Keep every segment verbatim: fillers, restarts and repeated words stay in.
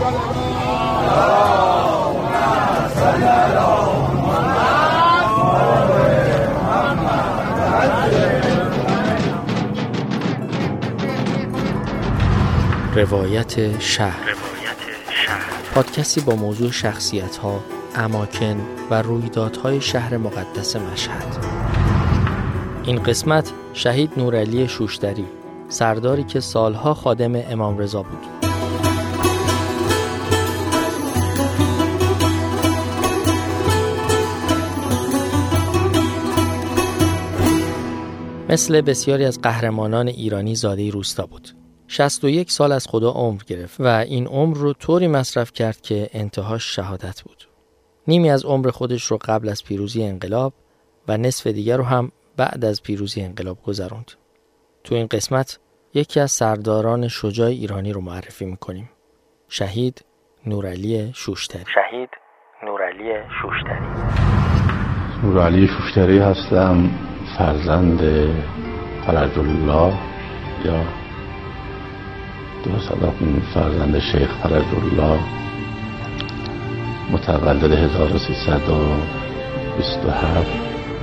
روایت شهر. پادکستی با موضوع شخصیت‌ها، اماکن و رویدادهای شهر مقدس مشهد. این قسمت شهید نورعلی شوشتری، سرداری که سالها خادم امام رضا بود. مثل بسیاری از قهرمانان ایرانی زاده روستا بود. شصت و یک سال از خدا عمر گرفت و این عمر رو طوری مصرف کرد که انتهاش شهادت بود. نیمی از عمر خودش رو قبل از پیروزی انقلاب و نصف دیگر رو هم بعد از پیروزی انقلاب گذروند. تو این قسمت یکی از سرداران شجاع ایرانی رو معرفی میکنیم. شهید نورعلی شوشتری. شهید نورعلی شوشتری. نورعلی شوشتری هستم، فرزند فرج الله یا درست فرزند شیخ فرج الله، متولد هزار و سیصد و بیست و هفت.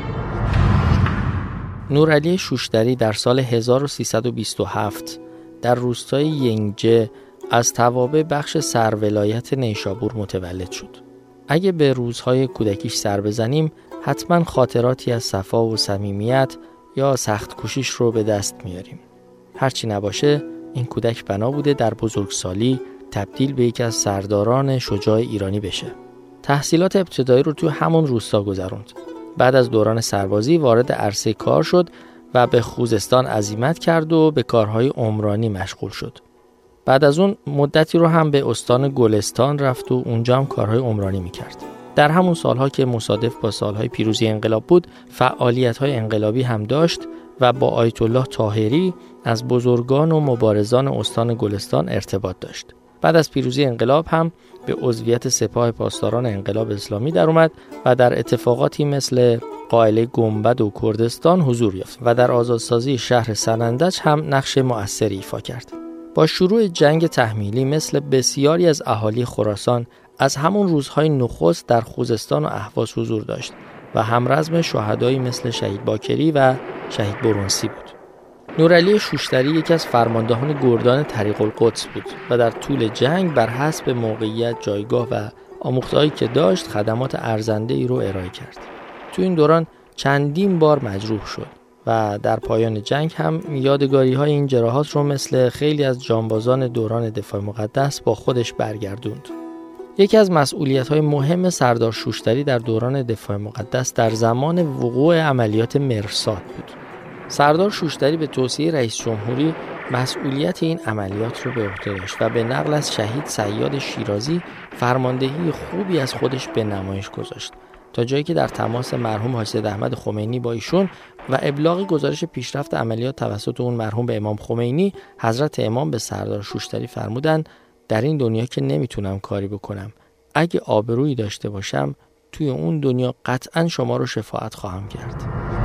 نورعلی شوشتری در سال هزار و سیصد و بیست و هفت در روستای ینگجه از توابع بخش سرولایت نیشابور متولد شد. اگه به روزهای کودکیش سر بزنیم، حتما خاطراتی از صفا و صمیمیت یا سخت کوشیش رو به دست میاریم. هرچی نباشه، این کودک بنا بوده در بزرگسالی تبدیل به یکی از سرداران شجاع ایرانی بشه. تحصیلات ابتدایی رو تو همون روستا گذروند. بعد از دوران سربازی وارد عرصه کار شد و به خوزستان عزیمت کرد و به کارهای عمرانی مشغول شد. بعد از اون مدتی رو هم به استان گلستان رفت و اونجا هم کارهای عمرانی میکرد. در همون سالها که مصادف با سالهای پیروزی انقلاب بود، فعالیت‌های انقلابی هم داشت و با آیت الله طاهری از بزرگان و مبارزان استان گلستان ارتباط داشت. بعد از پیروزی انقلاب هم به عضویت سپاه پاسداران انقلاب اسلامی در اومد و در اتفاقاتی مثل قائله گنبد و کردستان حضور یافت و در آزادسازی شهر سنندج هم نقش مؤثری ایفا کرد. با شروع جنگ تحمیلی مثل بسیاری از اهالی خراسان از همون روزهای نخست در خوزستان و اهواز حضور داشت و همرزم شهدایی مثل شهید باکری و شهید برونسی بود. نورعلی شوشتری یکی از فرماندهان گردان طریق القدس بود و در طول جنگ بر حسب موقعیت، جایگاه و آموختهایی که داشت خدمات ارزنده ای رو ارائه کرد. تو این دوران چندین بار مجروح شد و در پایان جنگ هم یادگاری های این جراحات رو مثل خیلی از جانبازان دوران دفاع مقدس با خودش برگردوند. یکی از مسئولیت‌های مهم سردار شوشتری در دوران دفاع مقدس در زمان وقوع عملیات مرصاد بود. سردار شوشتری به توصیه رئیس جمهوری مسئولیت این عملیات رو به عهده داشت و به نقل از شهید صیاد شیرازی فرماندهی خوبی از خودش به نمایش گذاشت، تا جایی که در تماس مرحوم حاج سید احمد خمینی با ایشون و ابلاغ گزارش پیشرفت عملیات توسط اون مرحوم به امام خمینی، حضرت امام به سردار شوشتری فرمودن در این دنیا که نمیتونم کاری بکنم، اگه آبرویی داشته باشم توی اون دنیا قطعاً شما رو شفاعت خواهم کرد.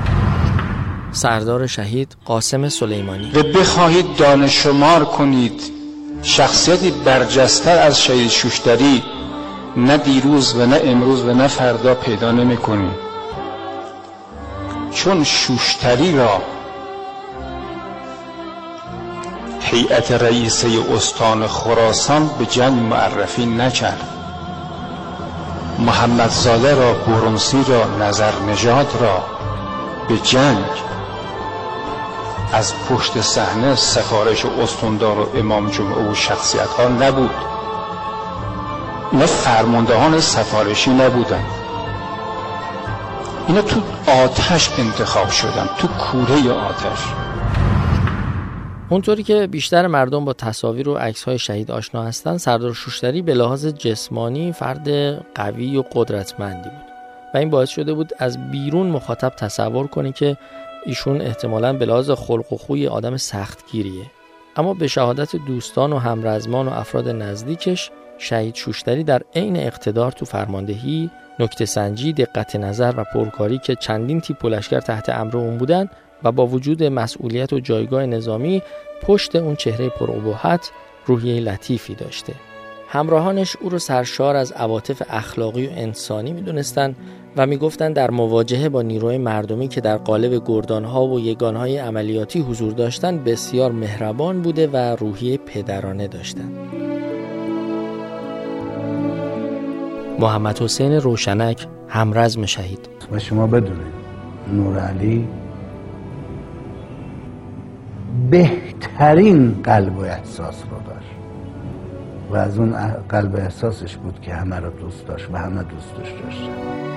سردار شهید قاسم سلیمانی. و بخواهید دانش شمار کنید شخصیتی برجستر از شهید شوشتری نه دیروز و نه امروز و نه فردا پیدا نمی کنید، چون شوشتری را هیئت رئیسه استان خراسان به جنگ معرفی نکرد. محمدزاده را، برونسی را، نظرنژاد را به جنگ از پشت صحنه سفارش استاندار و امام جمعه و شخصیت ها نبود. اینا فرماندهان سفارشی نبودن، اینا تو آتش انتخاب شدن، تو کوره آتش. اونطوری که بیشتر مردم با تصاویر و عکس‌های شهید آشنا هستن، سردار شوشتری به لحاظ جسمانی فرد قوی و قدرتمندی بود و این باعث شده بود از بیرون مخاطب تصور کنه که ایشون احتمالاً به لحاظ خلق و خوی آدم سختگیریه. اما به شهادت دوستان و همرزمان و افراد نزدیکش، شهید شوشتری در عین اقتدار تو فرماندهی، نکته سنجی، دقت نظر و پرکاری که چندین تیپ و لشکر تحت امر اون بودن و با وجود مسئولیت و جایگاه نظامی، پشت اون چهره پرابهت روحیه لطیفی داشته. همراهانش او رو سرشار از عواطف اخلاقی و انسانی می‌دونستند و می‌گفتند در مواجهه با نیروی مردمی که در قالب گردان‌ها و یگان‌های عملیاتی حضور داشتند بسیار مهربان بوده و روحیه پدرانه داشتند. محمد حسین روشنک، همرزم شهید. و شما بدونید نورعلی بهترین قلب و احساس رو داشت و از اون قلب احساسش بود که همه رو دوست داشت و همه دوستش داشتن.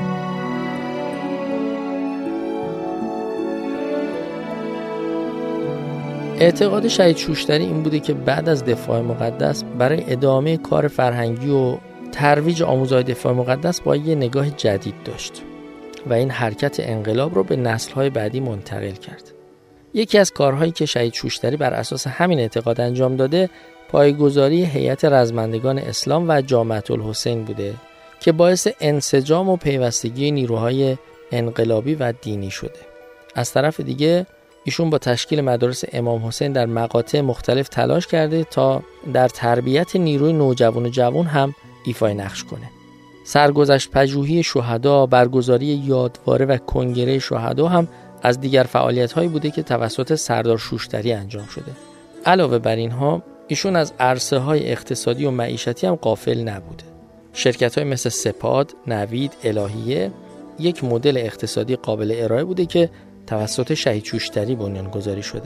اعتقاد شهید شوشتری این بوده که بعد از دفاع مقدس برای ادامه کار فرهنگی و ترویج آموزهای دفاع مقدس با یه نگاه جدید داشت و این حرکت انقلاب رو به نسل‌های بعدی منتقل کرد. یکی از کارهایی که شهید شوشتری بر اساس همین اعتقاد انجام داده پایه‌گذاری هیئت رزمندگان اسلام و جامعة الحسین بوده که باعث انسجام و پیوستگی نیروهای انقلابی و دینی شده. از طرف دیگه ایشون با تشکیل مدارس امام حسین در مقاطع مختلف تلاش کرده تا در تربیت نیروی نوجوان و جوان هم ایفای نقش کنه. سرگذشت پژوهی شهدا، برگزاری یادواره و کنگره شهدا هم از دیگر فعالیت‌هایی بوده که توسط سردار شوشتری انجام شده. علاوه بر اینها ایشون از عرصه‌های اقتصادی و معیشتی هم غافل نبوده. شرکت‌های مثل سپاد، نوید، الهیه یک مدل اقتصادی قابل ارائه بوده که توسط شهید شوشتری بنیانگذاری شده.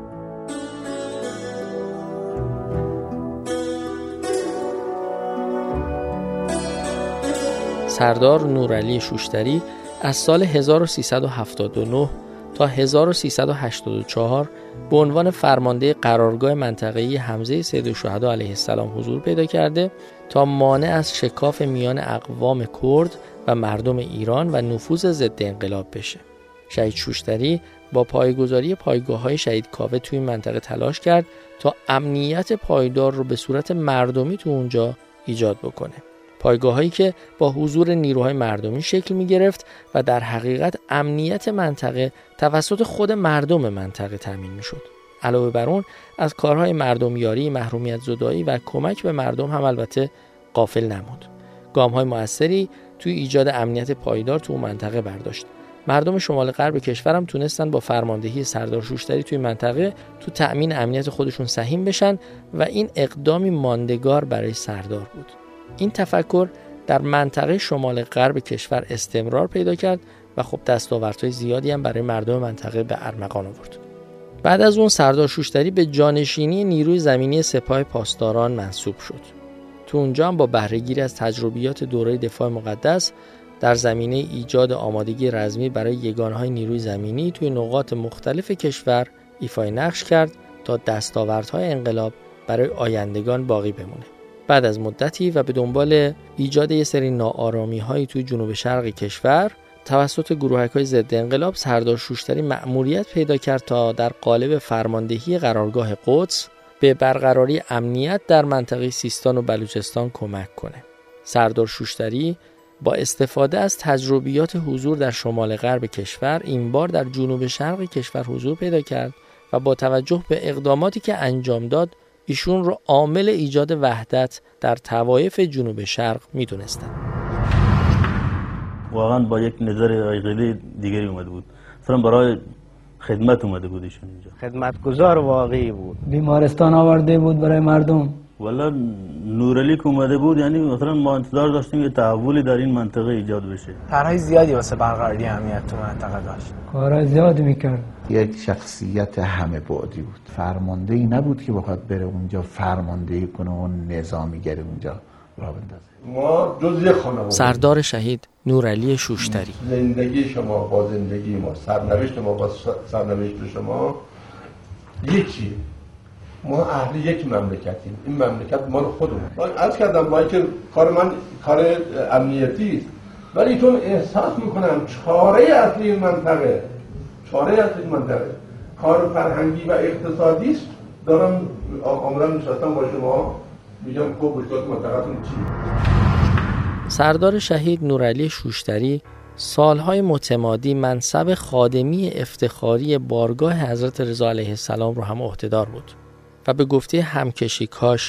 سردار نورعلی شوشتری از سال هزار و سیصد و هفتاد و نه تا هزار و سیصد و هشتاد و چهار به عنوان فرمانده قرارگاه منطقه‌ای حمزه سیدالشهدا علیه السلام حضور پیدا کرده تا مانع از شکاف میان اقوام کرد و مردم ایران و نفوذ ضد انقلاب بشه. شهید شوشتری با پایه‌گذاری پایگاه‌های شهید کاوه توی این منطقه تلاش کرد تا امنیت پایدار رو به صورت مردمی تو اونجا ایجاد بکنه. پایگاه‌هایی که با حضور نیروهای مردمی شکل می‌گرفت و در حقیقت امنیت منطقه توسط خود مردم منطقه تامین می‌شد. علاوه بر اون از کارهای مردمیاری، محرومیت زدایی و کمک به مردم هم البته غافل نمود. گام‌های مؤثری توی ایجاد امنیت پایدار تو منطقه برداشت. مردم شمال غرب کشورم تونستن با فرماندهی سردار شوشتری توی منطقه تو تأمین امنیت خودشون سهیم بشن و این اقدامی ماندگار برای سردار بود. این تفکر در منطقه شمال غرب کشور استمرار پیدا کرد و خب دستاوردهای زیادی هم برای مردم منطقه به ارمغان آورد. بعد از اون سردار شوشتری به جانشینی نیروی زمینی سپاه پاسداران منصوب شد. تو اونجا هم با بهره‌گیری از تجربیات دوره دفاع مقدس در زمینه ایجاد آمادگی رزمی برای یگانه‌های نیروی زمینی توی نقاط مختلف کشور ایفای نقش کرد تا دستاوردهای انقلاب برای آیندگان باقی بمونه. بعد از مدتی و به دنبال ایجاد یه سری ناآرامی‌هایی توی جنوب شرق کشور توسط گروهک‌های ضد انقلاب سردار شوشتری مأموریت پیدا کرد تا در قالب فرماندهی قرارگاه قدس به برقراری امنیت در منطقه سیستان و بلوچستان کمک کنه. سردار شوشتری با استفاده از تجربیات حضور در شمال غرب کشور این بار در جنوب شرق کشور حضور پیدا کرد و با توجه به اقداماتی که انجام داد ایشون رو عامل ایجاد وحدت در طوایف جنوب شرق میدونستن. واقعا با یک نظر عقیده دیگری اومده بود، مثلا برای خدمت اومده بود ایشون اینجا. خدمتگزار واقعی بود. بیمارستان آورده بود برای مردم. والا نورعلی که اومده بود یعنی مثلا ما انتظار داشتیم یه تحولی در این منطقه ایجاد بشه. طرحهای زیادی واسه برقراری امنیت تو منطقه داشت. کارهای زیادی میکرد. یک شخصیت همه بعدی بود. فرماندهی نبود که بخواد بره اونجا فرماندهی کنه و نظامیگری اونجا راه بندازه. ما جز یک خانواده. سردار شهید نورعلی شوشتری. زندگی شما با زندگی ما، سرنوشت ما با سرنوشت شما یکی. ما اهل یک مملکتیم. این مملکت مال خودمون. من عرض کردم با اینکه کار من کار امنیتی است، ولی چون احساس میکنم چاره اصلی این منطقه چاره اصلی این منطقه کار فرهنگی و اقتصادی است، دارم عمرا نشستم با شما میگم خب مشکلات منطقه‌تون چیه. سردار شهید نورعلی شوشتری سالهای متمادی منصب خادمی افتخاری بارگاه حضرت رضا علیه السلام رو هم عهدهدار بود و به گفته همکشیکاش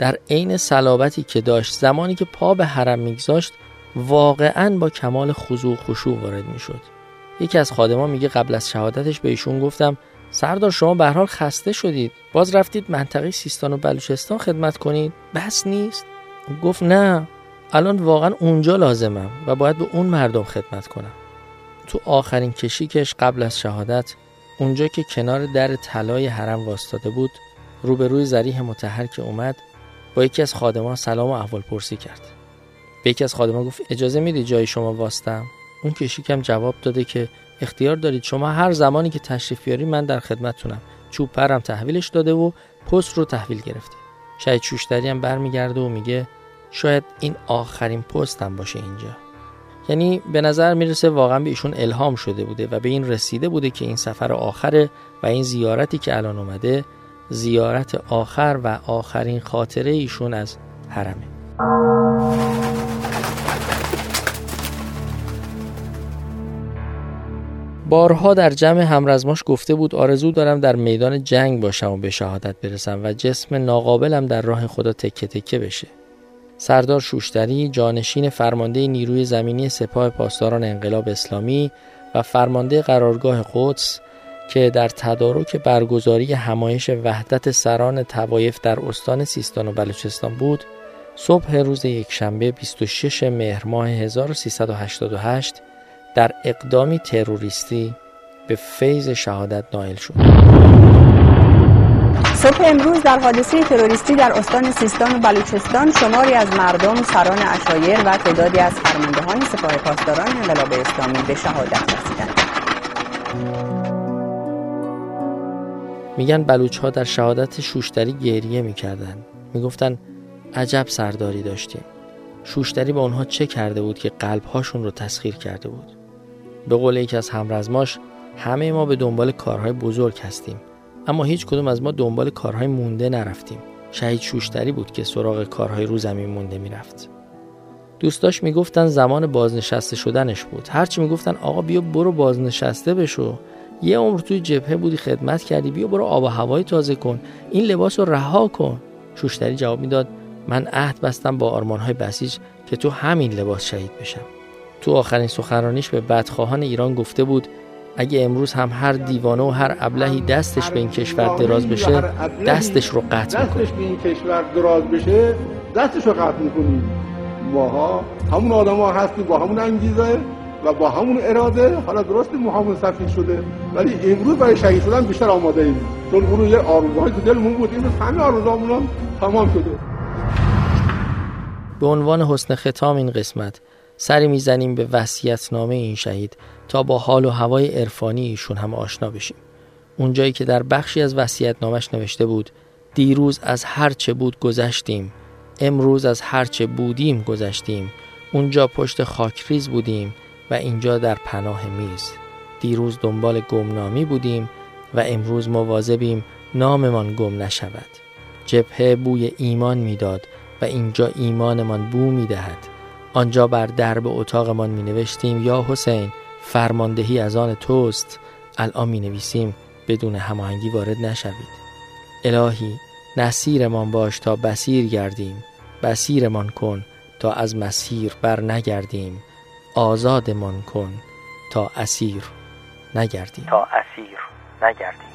در عین صلابتی که داشت زمانی که پا به حرم میگذاشت واقعاً با کمال خضوع و خشوع وارد میشد. یکی از خادمان میگه قبل از شهادتش به ایشون گفتم سردار شما به هر حال خسته شدید، باز رفتید منطقه سیستان و بلوچستان خدمت کنید، بس نیست؟ گفت نه، الان واقعا اونجا لازمم و باید به اون مردم خدمت کنم. تو آخرین کشیکش قبل از شهادت، اونجا که کنار در طلای حرم واسطاده بود، روبروی ذریح مطهر که اومد، با یکی از خادمان سلام و احوال پرسی کرد. به یکی از خادمان گفت اجازه میدید جای شما واسطم؟ اون کشیکم جواب داده که اختیار دارید، شما هر زمانی که تشریف بیاری من در خدمتتونم. چوب پرم تحویلش داده و پست رو تحویل گرفته. شهید شوشتری هم برمیگرده و میگه شاید این آخرین پستم باشه اینجا. یعنی به نظر میرسه واقعا به ایشون الهام شده بوده و به این رسیده بوده که این سفر آخره و این زیارتی که الان اومده زیارت آخر و آخرین خاطره ایشون از حرمه. بارها در جمع همرزماش گفته بود آرزو دارم در میدان جنگ باشم و به شهادت برسم و جسم ناقابلم در راه خدا تکه تکه بشه. سردار شوشتری جانشین فرمانده نیروی زمینی سپاه پاسداران انقلاب اسلامی و فرمانده قرارگاه قدس که در تدارک برگزاری همایش وحدت سران طوایف در استان سیستان و بلوچستان بود، صبح روز یکشنبه بیست و شش مهر ماه هزار و سیصد و هشتاد و هشت در اقدامی تروریستی به فیض شهادت نائل شد. صبح امروز در حادثه تروریستی در استان سیستان و بلوچستان شماری از مردم، سران عشایر و تعدادی از فرماندهان سپاه پاسداران انقلاب اسلامی به شهادت رسیدند. میگن بلوچ‌ها در شهادت شوشتری گریه میکردن. میگفتن عجب سرداری داشتیم. شوشتری با اونها چه کرده بود که قلب‌هاشون رو تسخیر کرده بود. به قول یکی از همرزماش همه ما به دنبال کارهای بزرگ هستیم، اما هیچ کدوم از ما دنبال کارهای مونده نرفتیم. شهید شوشتری بود که سراغ کارهای رو زمین مونده میرفت. دوستاش میگفتن زمان بازنشسته شدنش بود. هرچی میگفتن آقا بیا برو بازنشسته بشو، یه عمر توی جبهه بودی خدمت کردی، بیا برو آب و هوای تازه کن، این لباس رو رها کن. شوشتری جواب میداد من عهد بستم با آرمانهای بسیج که تو همین لباس شهید بشم. تو آخرین سخنرانیش به بدخواهان ایران گفته بود اگه امروز هم هر دیوانه و هر ابلهی دستش به این کشور دراز بشه دستش رو قطع میکنیم. دستش به این کشور دراز بشه دستش رو قطع میکنیم. ماها همون آدم ها هستیم با همون انگیزه و با همون اراده. حالا درسته ما همون سفید شده ولی امروز برای شهید شدن بیشتر آماده ایم، چون اون یه آرزوهای تو دلمون بود، امروز همه آرزوهامون هم تمام شده. به عنوان حسن ختام این قسمت سری میزنیم به وصیت‌نامه این شهید تا با حال و هوای عرفانی ایشون هم آشنا بشیم. اونجایی که در بخشی از وصیت‌نامش نوشته بود دیروز از هر چه بود گذشتیم، امروز از هر چه بودیم گذشتیم، اونجا پشت خاکریز بودیم و اینجا در پناه میز. دیروز دنبال گمنامی بودیم و امروز مواظبیم ناممان گم نشود. جبهه بوی ایمان میداد و اینجا ایمانمان بو میدهد. آنجا بر درب اتاقمان می نوشتیم یا حسین فرماندهی از آن توست، الان می نویسیم بدون هماهنگی وارد نشوید. الهی نصیرمان باش تا بصیر گردیم، بصیرمان کن تا از مسیر بر نگردیم، آزادمان کن تا اسیر نگردیم تا اسیر نگردیم.